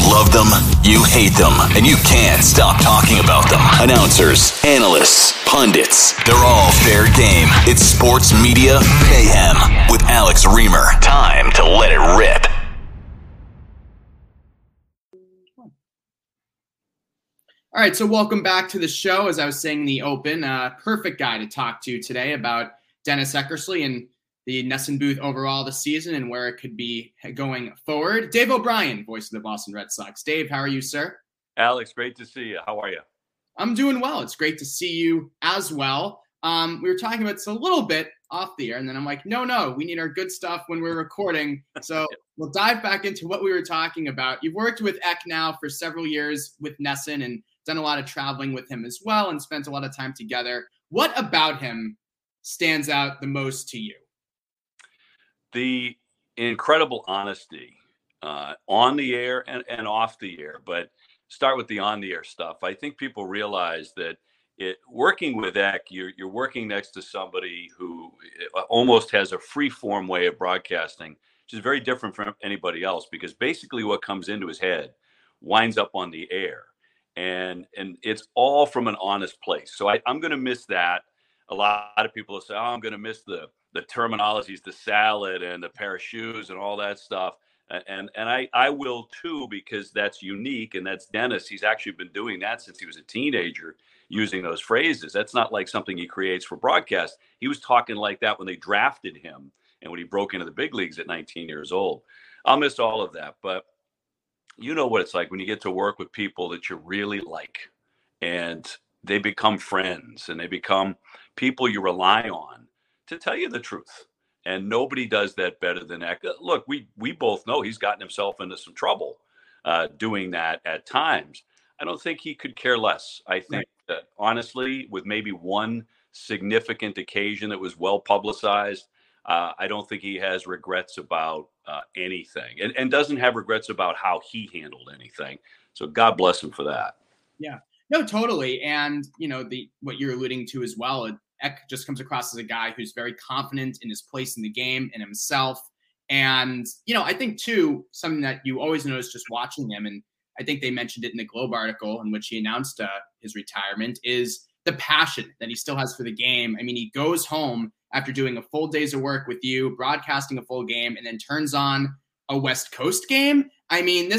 love them, you hate them, and you can't stop talking about them. Announcers, analysts, pundits, they're all fair game. It's Sports Media Mayhem with Alex Reimer. Time to let it rip. All right, so welcome back to the show. As I was saying in the open, perfect guy to talk to today about Dennis Eckersley and the NESN booth overall this season and where it could be going forward. Dave O'Brien, voice of the Boston Red Sox. Dave, how are you, sir? Alex, great to see you. How are you? I'm doing well. It's great to see you as well. We were talking about this a little bit off the air, and then I'm like, no, we need our good stuff when we're recording. So we'll dive back into what we were talking about. You've worked with Eck now for several years with NESN and done a lot of traveling with him as well and spent a lot of time together. What about him stands out the most to you? The incredible honesty on the air and off the air, but start with the on the air stuff. I think people realize that working with Eck, you're working next to somebody who almost has a free form way of broadcasting, which is very different from anybody else, because basically what comes into his head winds up on the air, and it's all from an honest place. So I'm going to miss that. A lot of people will say, I'm going to miss the terminologies, the salad and the pair of shoes and all that stuff. And I will too, because that's unique. And that's Dennis. He's actually been doing that since he was a teenager, using those phrases. That's not like something he creates for broadcast. He was talking like that when they drafted him and when he broke into the big leagues at 19 years old. I'll miss all of that. But you know what it's like when you get to work with people that you really like, and they become friends and they become people you rely on to tell you the truth. And nobody does that better than Eck. Look, we both know he's gotten himself into some trouble doing that at times. I don't think he could care less. I think that honestly, with maybe one significant occasion that was well publicized, I don't think he has regrets about anything, and doesn't have regrets about how he handled anything. So God bless him for that. Yeah, no, totally. And, what you're alluding to as well, Eck just comes across as a guy who's very confident in his place in the game and himself. And, I think, too, something that you always notice just watching him, and I think they mentioned it in the Globe article in which he announced his retirement, is the passion that he still has for the game. I mean, he goes home after doing a full days of work with you, broadcasting a full game, and then turns on a West Coast game. I mean,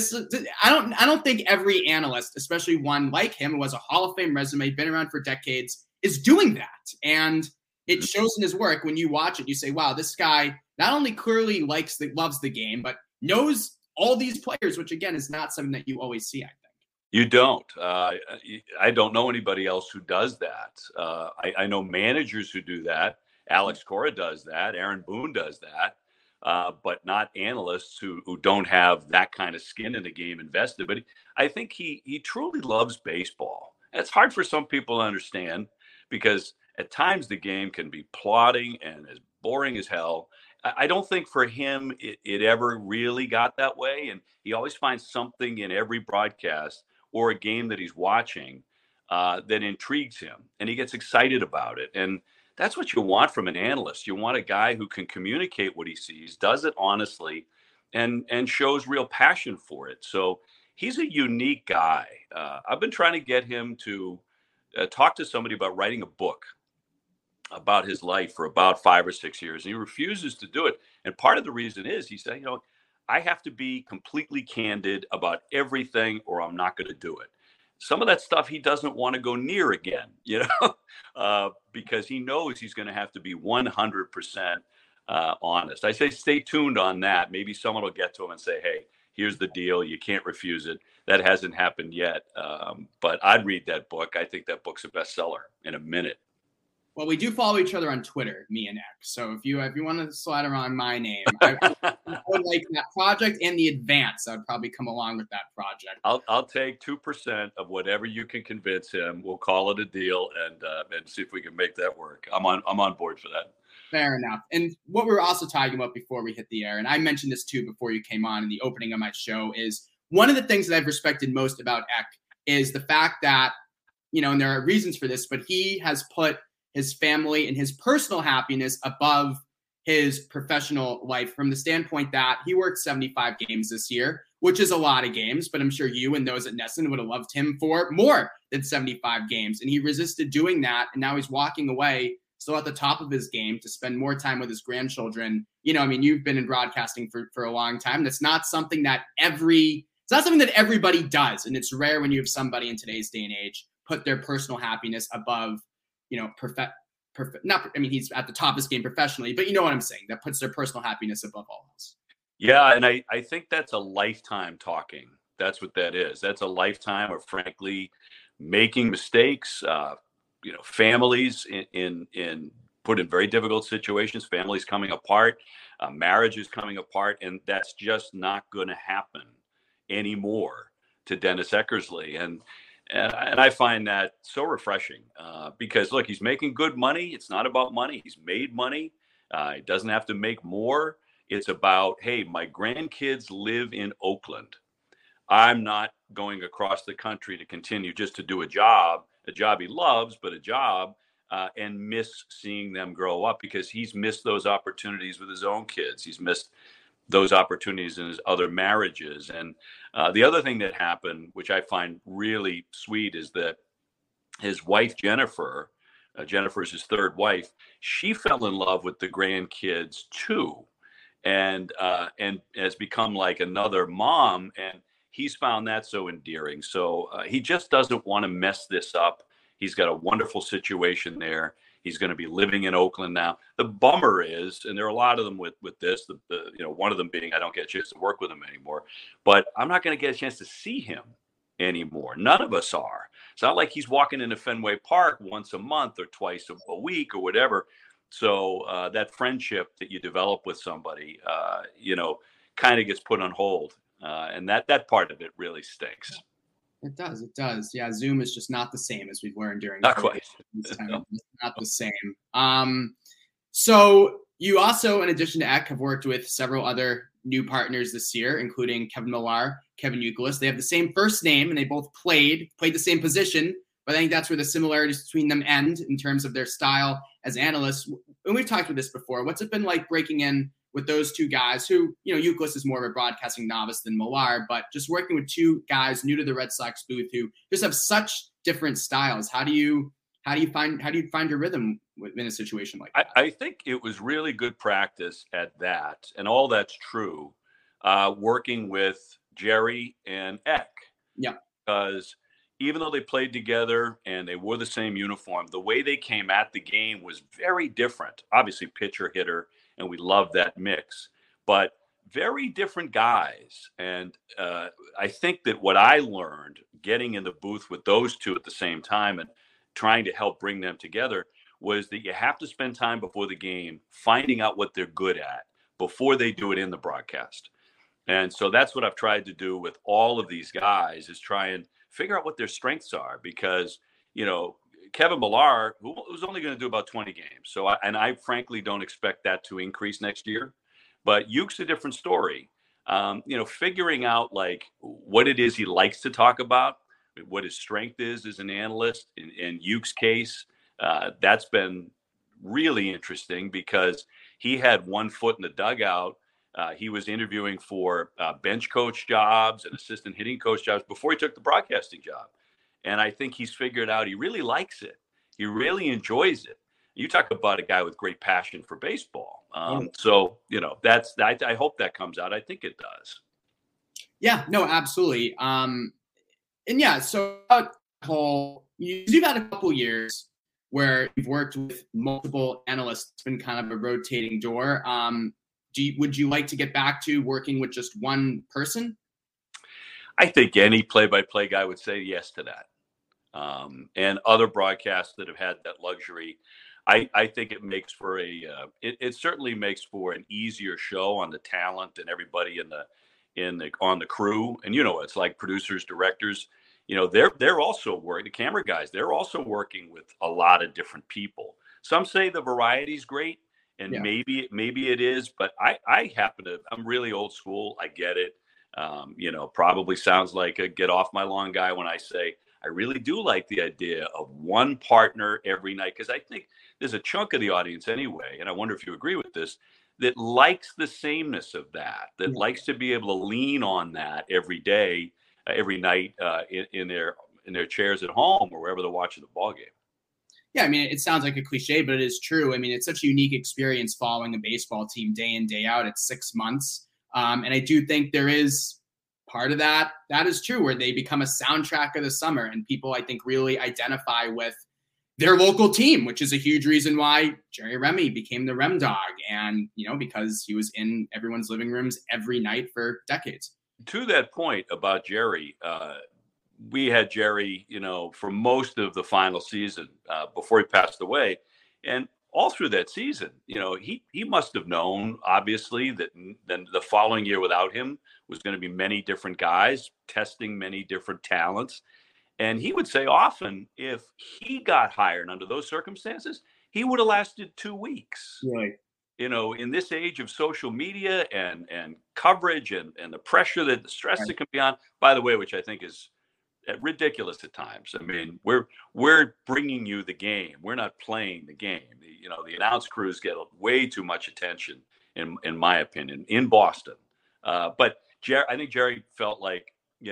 I don't think every analyst, especially one like him who has a Hall of Fame resume, been around for decades, is doing that. And it shows in his work. When you watch it, you say, wow, this guy not only clearly loves the game, but knows all these players, which again is not something that you always see, I think. You don't. I don't know anybody else who does that. I know managers who do that. Alex Cora does that. Aaron Boone does that. But not analysts who don't have that kind of skin in the game invested. But I think he truly loves baseball. It's hard for some people to understand, because at times the game can be plodding and as boring as hell. I don't think for him it ever really got that way. And he always finds something in every broadcast or a game that he's watching that intrigues him, and he gets excited about it. And that's what you want from an analyst. You want a guy who can communicate what he sees, does it honestly, and shows real passion for it. So he's a unique guy. I've been trying to get him to talk to somebody about writing a book about his life for about 5 or 6 years. And he refuses to do it. And part of the reason is he said, I have to be completely candid about everything or I'm not going to do it. Some of that stuff he doesn't want to go near again, because he knows he's going to have to be 100% honest. I say stay tuned on that. Maybe someone will get to him and say, hey, here's the deal. You can't refuse it. That hasn't happened yet. But I'd read that book. I think that book's a bestseller in a minute. Well, we do follow each other on Twitter, me and Eck. So if you want to slide around my name, I would like that project and the advance. I would probably come along with that project. I'll take 2% of whatever you can convince him. We'll call it a deal and see if we can make that work. I'm on board for that. Fair enough. And what we were also talking about before we hit the air, and I mentioned this too before you came on in the opening of my show, is one of the things that I've respected most about Eck is the fact that, and there are reasons for this, but he has put his family and his personal happiness above his professional life, from the standpoint that he worked 75 games this year, which is a lot of games, but I'm sure you and those at NESN would have loved him for more than 75 games. And he resisted doing that. And now he's walking away still at the top of his game to spend more time with his grandchildren. You know, I mean, you've been in broadcasting for a long time. That's not something that it's not something that everybody does. And it's rare when you have somebody in today's day and age put their personal happiness above, you know, he's at the top of his game professionally, but you know what I'm saying, that puts their personal happiness above all else. Yeah, and I think that's a lifetime talking. That's what that is. That's a lifetime of, frankly, making mistakes. You know, families in put in very difficult situations, families coming apart, marriages coming apart, and that's just not going to happen anymore to Dennis Eckersley. And I find that so refreshing because, look, he's making good money. It's not about money. He's made money. He doesn't have to make more. It's about, hey, my grandkids live in Oakland. I'm not going across the country to continue just to do a job he loves, but a job, and miss seeing them grow up, because he's missed those opportunities with his own kids. He's missed those opportunities in his other marriages. And the other thing that happened, which I find really sweet, is that his wife, Jennifer's his third wife, she fell in love with the grandkids too. And has become like another mom, and he's found that so endearing. So he just doesn't want to mess this up. He's got a wonderful situation there. He's going to be living in Oakland now. The bummer is, and there are a lot of them with this, one of them being I don't get a chance to work with him anymore, but I'm not going to get a chance to see him anymore. None of us are. It's not like he's walking into Fenway Park once a month or twice a week or whatever. So that friendship that you develop with somebody, kind of gets put on hold. And that part of it really stinks. It does. Yeah, Zoom is just not the same as we've learned during not quite. No. It's not the same. So you also, in addition to Eck, have worked with several other new partners this year, including Kevin Millar, Kevin Youkilis. They have the same first name, and they both played the same position. But I think that's where the similarities between them end in terms of their style as analysts. And we've talked about this before. What's it been like breaking in with those two guys who, Youkilis is more of a broadcasting novice than Millar, but just working with two guys new to the Red Sox booth who just have such different styles. How do you find your rhythm in a situation like that? I think it was really good practice at that, and all that's true, working with Jerry and Eck. Yeah. Because even though they played together and they wore the same uniform, the way they came at the game was very different. Obviously, pitcher, hitter, and we love that mix, but very different guys. And I think that what I learned getting in the booth with those two at the same time and trying to help bring them together was that you have to spend time before the game finding out what they're good at before they do it in the broadcast. And so that's what I've tried to do with all of these guys, is try and figure out what their strengths are, because, Kevin Millar, who was only going to do about 20 games. So, I frankly don't expect that to increase next year, but Yuke's a different story. Figuring out like what it is he likes to talk about, what his strength is as an analyst. In Yuke's case, that's been really interesting because he had one foot in the dugout. He was interviewing for bench coach jobs and assistant hitting coach jobs before he took the broadcasting job. And I think he's figured out he really likes it. He really enjoys it. You talk about a guy with great passion for baseball. So, I hope that comes out. I think it does. Yeah, no, absolutely. So you've had a couple years where you've worked with multiple analysts. It's been kind of a rotating door. Would you like to get back to working with just one person? I think any play-by-play guy would say yes to that. And other broadcasts that have had that luxury, I think it makes for it certainly makes for an easier show on the talent and everybody on the crew. And it's like producers, directors, they're also working, the camera guys, they're also working with a lot of different people. Some say the variety's great. And maybe it is, but I'm really old school. I get it. Probably sounds like a get off my lawn guy when I say I really do like the idea of one partner every night, because I think there's a chunk of the audience anyway, and I wonder if you agree with this, that likes the sameness of that likes to be able to lean on that every day, every night in their chairs at home or wherever they're watching the ball game. Yeah, I mean, it sounds like a cliche, but it is true. I mean, it's such a unique experience following a baseball team day in, day out. It's 6 months. And I do think there is part of that. That is true, where they become a soundtrack of the summer. And people, I think, really identify with their local team, which is a huge reason why Jerry Remy became the Rem Dog. And, because he was in everyone's living rooms every night for decades. To that point about Jerry, we had Jerry, for most of the final season before he passed away. And all through that season, he must have known, obviously, that then the following year without him was going to be many different guys testing many different talents. And he would say often, if he got hired under those circumstances, he would have lasted 2 weeks. Right. In this age of social media and coverage and the pressure, the stress that can be on, by the way, which I think is ridiculous at times. I mean, we're bringing you the game. We're not playing the game. The announce crews get way too much attention, in my opinion, in Boston. But I think Jerry felt like,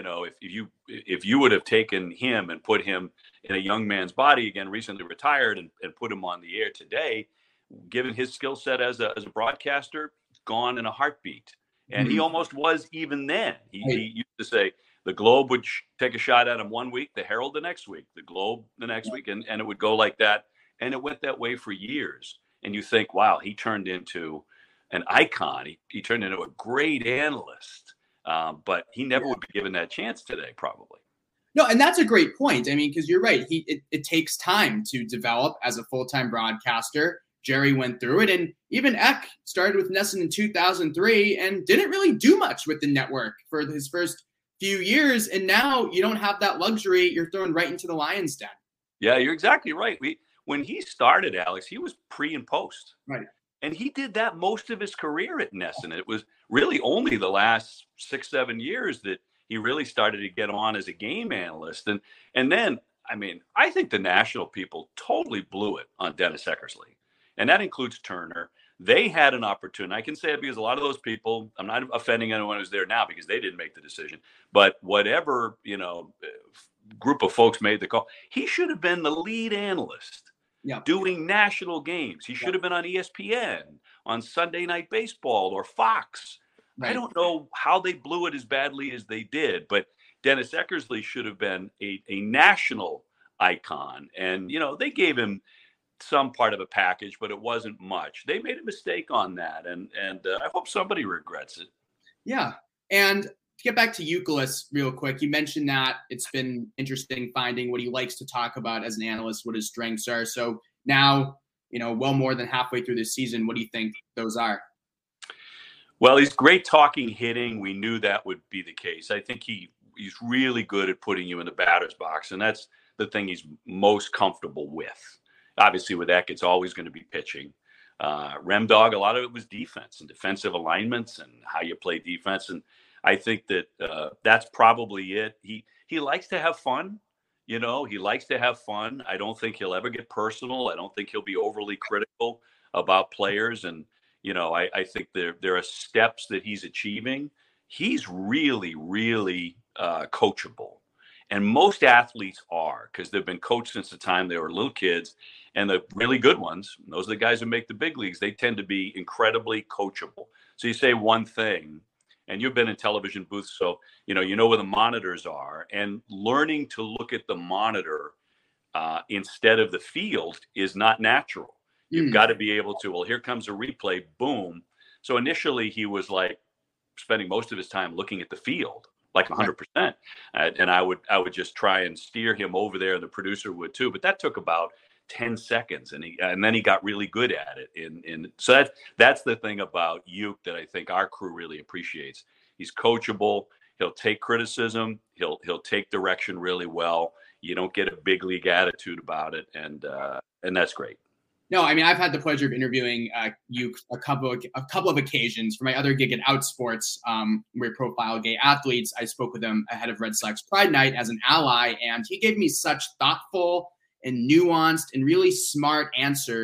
if you would have taken him and put him in a young man's body, again, recently retired, and put him on the air today, given his skill set as a broadcaster, gone in a heartbeat. And he almost was even then. He used to say the Globe would take a shot at him 1 week, the Herald the next week, the Globe the next week, and it would go like that. And it went that way for years. And you think, wow, he turned into an icon. He turned into a great analyst. But he never would be given that chance today, probably. No, and that's a great point. I mean, because you're right. It takes time to develop as a full-time broadcaster. Jerry went through it, and even Eck started with NESN in 2003 and didn't really do much with the network for his first few years. And now you don't have that luxury. You're thrown right into the lion's den. Yeah, you're exactly right. When he started, Alex, he was pre and post. Right. And he did that most of his career at NESN. It was really only the last 6-7 years that he really started to get on as a game analyst. And then, I mean, I think the national people totally blew it on Dennis Eckersley. And that includes Turner. They had an opportunity. I can say it because a lot of those people, I'm not offending anyone who's there now because they didn't make the decision. But whatever, group of folks made the call, he should have been the lead analyst. Yeah. Doing national games. He should have been on ESPN, on Sunday Night Baseball or Fox. Right. I don't know how they blew it as badly as they did, but Dennis Eckersley should have been a national icon. And, they gave him some part of a package, but it wasn't much. They made a mistake on that, and I hope somebody regrets it. Yeah. And to get back to Youkilis real quick, you mentioned that it's been interesting finding what he likes to talk about as an analyst, what his strengths are. So now, well more than halfway through this season, what do you think those are? Well, he's great talking hitting. We knew that would be the case. I think he's really good at putting you in the batter's box, and that's the thing he's most comfortable with. Obviously, with Eck, it's always going to be pitching. Rem Dog, a lot of it was defense and defensive alignments and how you play defense. And I think that that's probably it. He likes to have fun. He likes to have fun. I don't think he'll ever get personal. I don't think he'll be overly critical about players. And, I think there are steps that he's achieving. He's really, really coachable. And most athletes are, because they've been coached since the time they were little kids. And the really good ones, those are the guys who make the big leagues, they tend to be incredibly coachable. So you say one thing, and you've been in television booths, so you know where the monitors are. And learning to look at the monitor instead of the field is not natural. You've got to be able to, well, here comes a replay, boom. So initially he was like spending most of his time looking at the field, like 100%. And I would just try and steer him over there. The producer would too, but that took about 10 seconds. And then he got really good at it. So that's the thing about Uke that I think our crew really appreciates. He's coachable. He'll take criticism. He'll take direction really well. You don't get a big league attitude about it. And that's great. No, I mean, I've had the pleasure of interviewing Uke a couple of occasions for my other gig at Outsports, where we profile gay athletes. I spoke with him ahead of Red Sox Pride Night as an ally, and he gave me such thoughtful and nuanced and really smart answers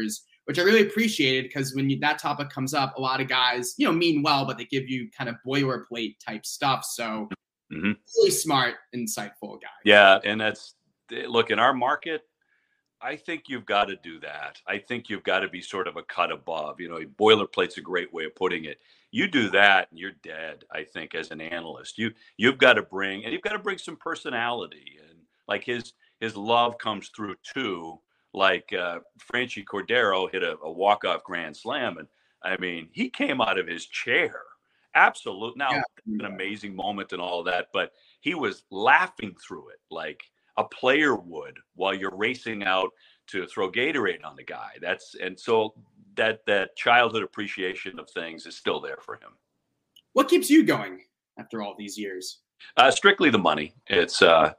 which I really appreciated because when that topic comes up, a lot of guys, mean well, but they give you kind of boilerplate type stuff. So really smart, insightful guy. Yeah. And look, in our market, I think you've got to do that. I think you've got to be sort of a cut above. Boilerplate's a great way of putting it. You do that and you're dead, I think, as an analyst. You've got to bring some personality, and like his love comes through too. Like Franchi Cordero hit a walk-off grand slam, and I mean, he came out of his chair. Absolutely. Now, an amazing moment and all of that, but he was laughing through it like a player would while you're racing out to throw Gatorade on the guy. So that childhood appreciation of things is still there for him. What keeps you going after all these years? Strictly the money. It's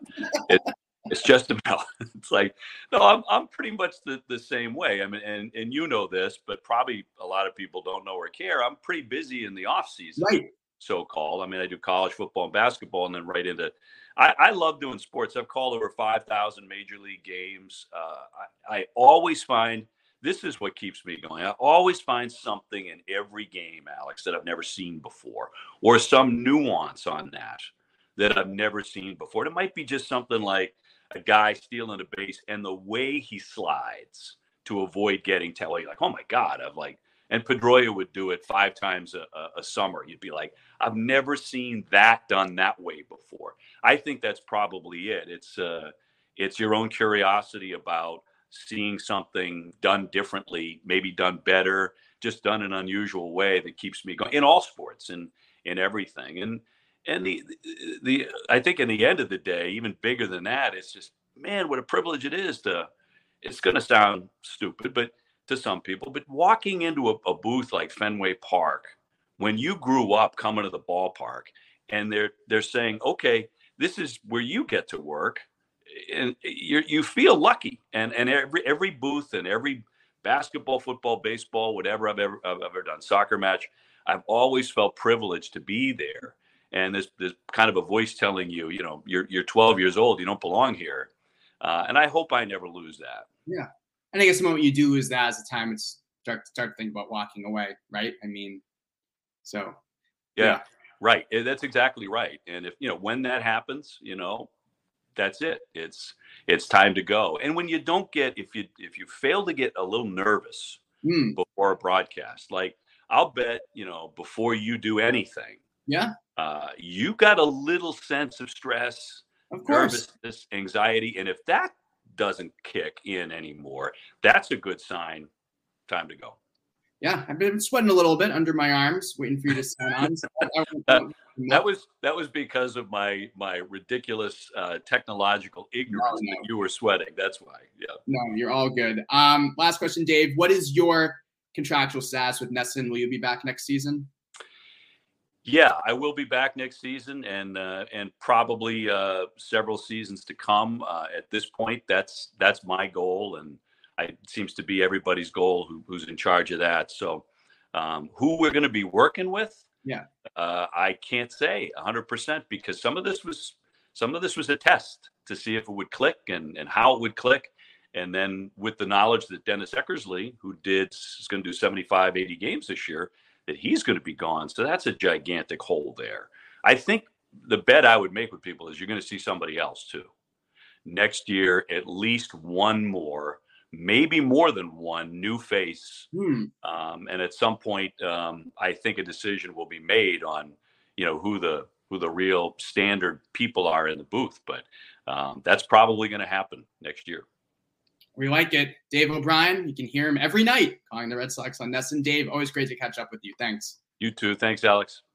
just about, it's like, no, I'm pretty much the same way. I mean, and you know this, but probably a lot of people don't know or care. I'm pretty busy in the off season, right? So-called. I mean, I do college football and basketball, and then right into, I love doing sports. I've called over 5,000 major league games. I always find, this is what keeps me going. I always find something in every game, Alex, that I've never seen before, or some nuance on that I've never seen before. It might be just something like a guy stealing a base and the way he slides to avoid getting tackled. Like, oh my God, and Pedroia would do it 5 times a summer. You'd be like, I've never seen that done that way before. I think that's probably it. It's your own curiosity about seeing something done differently, maybe done better, just done in an unusual way that keeps me going in all sports and in everything. And the I think in the end of the day, even bigger than that, it's just, man, what a privilege it is it's going to sound stupid, but to some people, but walking into a booth like Fenway Park, when you grew up coming to the ballpark and they're saying, okay, this is where you get to work, and you feel lucky. And every booth and every basketball, football, baseball, whatever I've ever done, soccer match, I've always felt privileged to be there. And there's kind of a voice telling you, you're 12 years old, you don't belong here. And I hope I never lose that. Yeah. And I guess the moment you do lose that is the time it's start to think about walking away, right? I mean, so. Yeah. Right. That's exactly right. And if, when that happens, that's it. It's time to go. And when you don't if you fail to get a little nervous before a broadcast, like I'll bet, before you do anything, you got a little sense of stress, nervousness, anxiety. And if that doesn't kick in anymore, that's a good sign. Time to go. Yeah, I've been sweating a little bit under my arms, waiting for you to sign on. So that was because of my ridiculous technological ignorance that you were sweating. That's why. Yeah. No, you're all good. Last question, Dave. What is your contractual status with NESN? Will you be back next season? Yeah, I will be back next season, and probably several seasons to come. At this point, that's my goal, and it seems to be everybody's goal who's in charge of that. So, who we're going to be working with, I can't say 100% because some of this was a test to see if it would click and how it would click. And then with the knowledge that Dennis Eckersley, who is going to do 75, 80 games this year, that he's going to be gone. So that's a gigantic hole there. I think the bet I would make with people is you're going to see somebody else too. Next year, at least one more, maybe more than one new face. And at some point, I think a decision will be made on, who the real standard people are in the booth. But that's probably going to happen next year. We like it. Dave O'Brien, you can hear him every night calling the Red Sox on NESN. Dave, always great to catch up with you. Thanks. You too. Thanks, Alex.